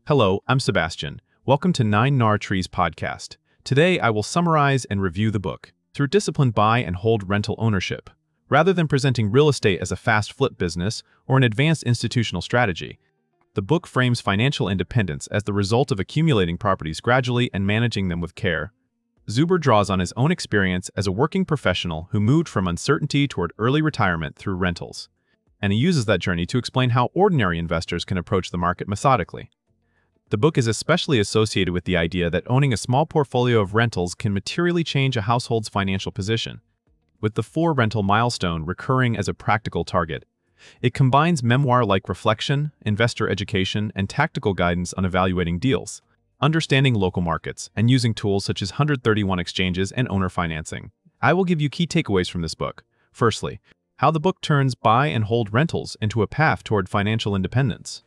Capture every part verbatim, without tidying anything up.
Hello, I'm Sebastian. Welcome to Nine Nar Trees podcast. Today, I will summarize and review the book through disciplined buy and hold rental ownership. Rather than presenting real estate as a fast flip business or an advanced institutional strategy, the book frames financial independence as the result of accumulating properties gradually and managing them with care. Zuber draws on his own experience as a working professional who moved from uncertainty toward early retirement through rentals, and he uses that journey to explain how ordinary investors can approach the market methodically. The book is especially associated with the idea that owning a small portfolio of rentals can materially change a household's financial position. With the four rental milestone recurring as a practical target, it combines memoir-like reflection, investor education, and tactical guidance on evaluating deals, understanding local markets, and using tools such as one thirty-one exchanges and owner financing. I will give you key takeaways from this book. Firstly, how the book turns buy and hold rentals into a path toward financial independence.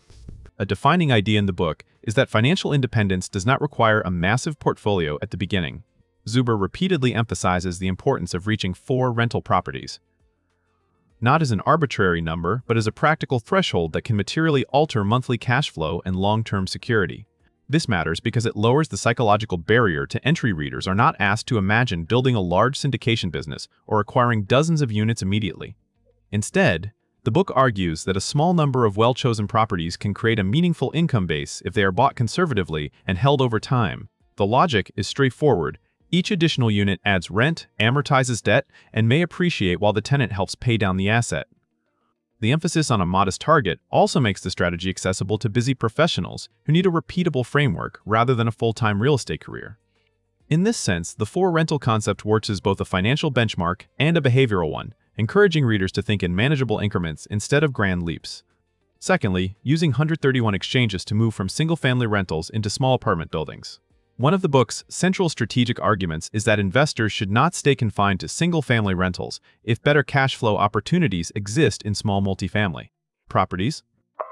A defining idea in the book is that financial independence does not require a massive portfolio at the beginning. Zuber repeatedly emphasizes the importance of reaching four rental properties, not as an arbitrary number, but as a practical threshold that can materially alter monthly cash flow and long-term security. This matters because it lowers the psychological barrier to entry. Readers are not asked to imagine building a large syndication business or acquiring dozens of units immediately. Instead, the book argues that a small number of well-chosen properties can create a meaningful income base if they are bought conservatively and held over time. The logic is straightforward. Each additional unit adds rent, amortizes debt, and may appreciate while the tenant helps pay down the asset. The emphasis on a modest target also makes the strategy accessible to busy professionals who need a repeatable framework rather than a full-time real estate career. In this sense, the four rental concept works as both a financial benchmark and a behavioral one, encouraging readers to think in manageable increments instead of grand leaps. Secondly, using one thirty-one exchanges to move from single-family rentals into small apartment buildings. One of the book's central strategic arguments is that investors should not stay confined to single-family rentals if better cash flow opportunities exist in small multifamily properties.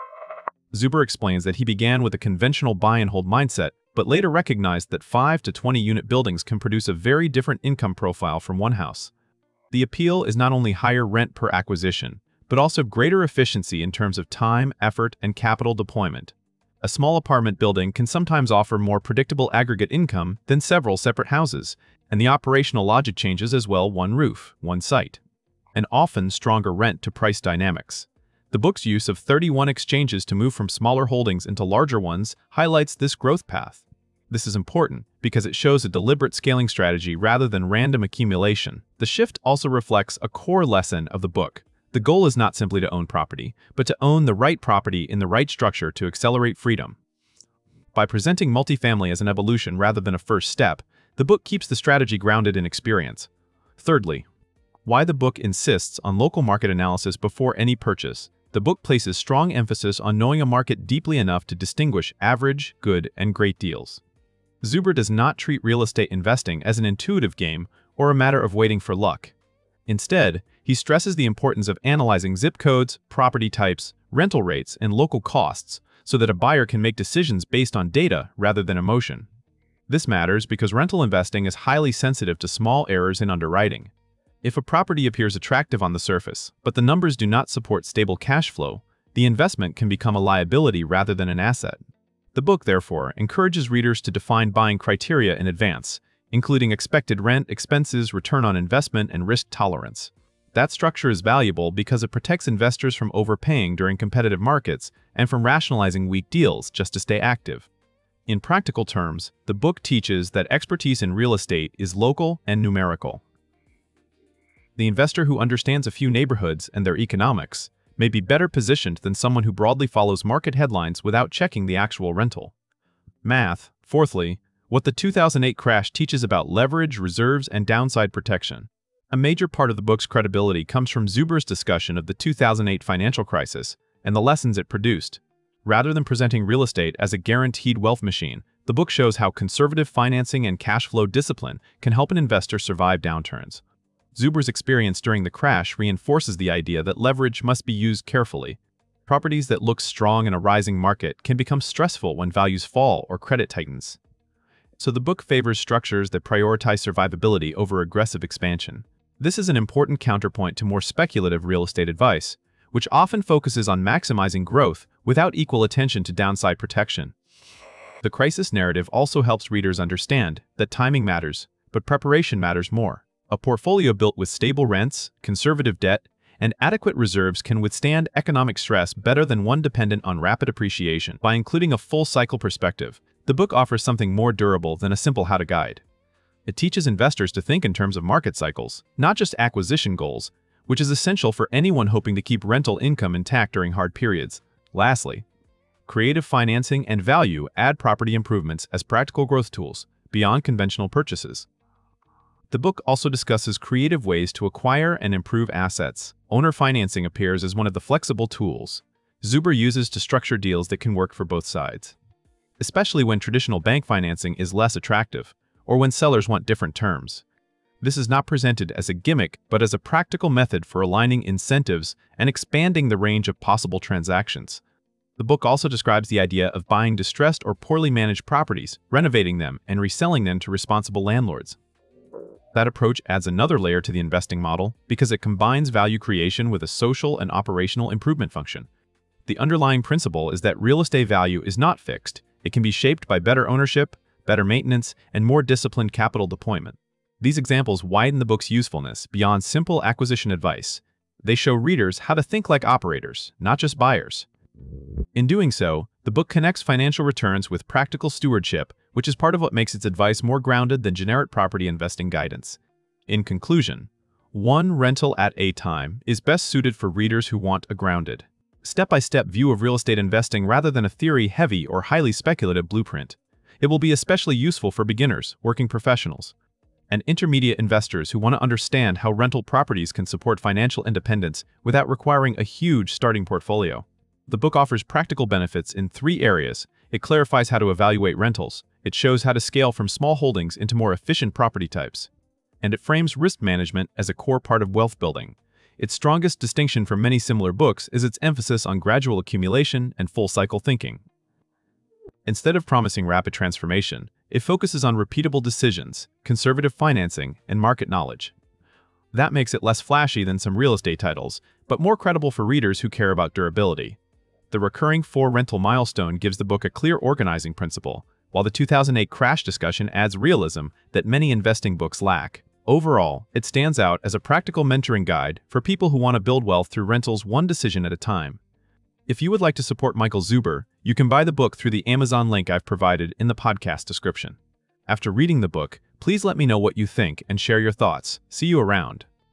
Zuber explains that he began with a conventional buy-and-hold mindset, but later recognized that five to twenty unit buildings can produce a very different income profile from one house. The appeal is not only higher rent per acquisition, but also greater efficiency in terms of time, effort, and capital deployment. A small apartment building can sometimes offer more predictable aggregate income than several separate houses, and the operational logic changes as well: one roof, one site, and often stronger rent-to-price dynamics. The book's use of thirty-one exchanges to move from smaller holdings into larger ones highlights this growth path. This is important because it shows a deliberate scaling strategy rather than random accumulation. The shift also reflects a core lesson of the book. The goal is not simply to own property, but to own the right property in the right structure to accelerate freedom. By presenting multifamily as an evolution rather than a first step, the book keeps the strategy grounded in experience. Thirdly, why the book insists on local market analysis before any purchase. The book places strong emphasis on knowing a market deeply enough to distinguish average, good, and great deals. Zuber does not treat real estate investing as an intuitive game or a matter of waiting for luck. Instead, he stresses the importance of analyzing zip codes, property types, rental rates, and local costs so that a buyer can make decisions based on data rather than emotion. This matters because rental investing is highly sensitive to small errors in underwriting. If a property appears attractive on the surface, but the numbers do not support stable cash flow, the investment can become a liability rather than an asset. The book, therefore, encourages readers to define buying criteria in advance, including expected rent, expenses, return on investment, and risk tolerance. That structure is valuable because it protects investors from overpaying during competitive markets and from rationalizing weak deals just to stay active. In practical terms, the book teaches that expertise in real estate is local and numerical. The investor who understands a few neighborhoods and their economics may be better positioned than someone who broadly follows market headlines without checking the actual rental math. Fourthly, what the two thousand eight crash teaches about leverage, reserves, and downside protection. A major part of the book's credibility comes from Zuber's discussion of the two thousand eight financial crisis and the lessons it produced. Rather than presenting real estate as a guaranteed wealth machine, the book shows how conservative financing and cash flow discipline can help an investor survive downturns. Zuber's experience during the crash reinforces the idea that leverage must be used carefully. Properties that look strong in a rising market can become stressful when values fall or credit tightens. So the book favors structures that prioritize survivability over aggressive expansion. This is an important counterpoint to more speculative real estate advice, which often focuses on maximizing growth without equal attention to downside protection. The crisis narrative also helps readers understand that timing matters, but preparation matters more. A portfolio built with stable rents, conservative debt, and adequate reserves can withstand economic stress better than one dependent on rapid appreciation. By including a full-cycle perspective, the book offers something more durable than a simple how-to guide. It teaches investors to think in terms of market cycles, not just acquisition goals, which is essential for anyone hoping to keep rental income intact during hard periods. Lastly, creative financing and value add property improvements as practical growth tools beyond conventional purchases. The book also discusses creative ways to acquire and improve assets. Owner financing appears as one of the flexible tools Zuber uses to structure deals that can work for both sides, especially when traditional bank financing is less attractive or when sellers want different terms. This is not presented as a gimmick, but as a practical method for aligning incentives and expanding the range of possible transactions. The book also describes the idea of buying distressed or poorly managed properties, renovating them, and reselling them to responsible landlords. That approach adds another layer to the investing model because it combines value creation with a social and operational improvement function. The underlying principle is that real estate value is not fixed. It can be shaped by better ownership, better maintenance, and more disciplined capital deployment. These examples widen the book's usefulness beyond simple acquisition advice. They show readers how to think like operators, not just buyers. In doing so, the book connects financial returns with practical stewardship, which is part of what makes its advice more grounded than generic property investing guidance. In conclusion, One Rental at a Time is best suited for readers who want a grounded, step-by-step view of real estate investing rather than a theory-heavy or highly speculative blueprint. It will be especially useful for beginners, working professionals, and intermediate investors who want to understand how rental properties can support financial independence without requiring a huge starting portfolio. The book offers practical benefits in three areas. It clarifies how to evaluate rentals, it shows how to scale from small holdings into more efficient property types, and it frames risk management as a core part of wealth building. Its strongest distinction from many similar books is its emphasis on gradual accumulation and full-cycle thinking. Instead of promising rapid transformation, it focuses on repeatable decisions, conservative financing, and market knowledge. That makes it less flashy than some real estate titles, but more credible for readers who care about durability. The recurring four-rental milestone gives the book a clear organizing principle, while the two thousand eight crash discussion adds realism that many investing books lack. Overall, it stands out as a practical mentoring guide for people who want to build wealth through rentals one decision at a time. If you would like to support Michael Zuber, you can buy the book through the Amazon link I've provided in the podcast description. After reading the book, please let me know what you think and share your thoughts. See you around.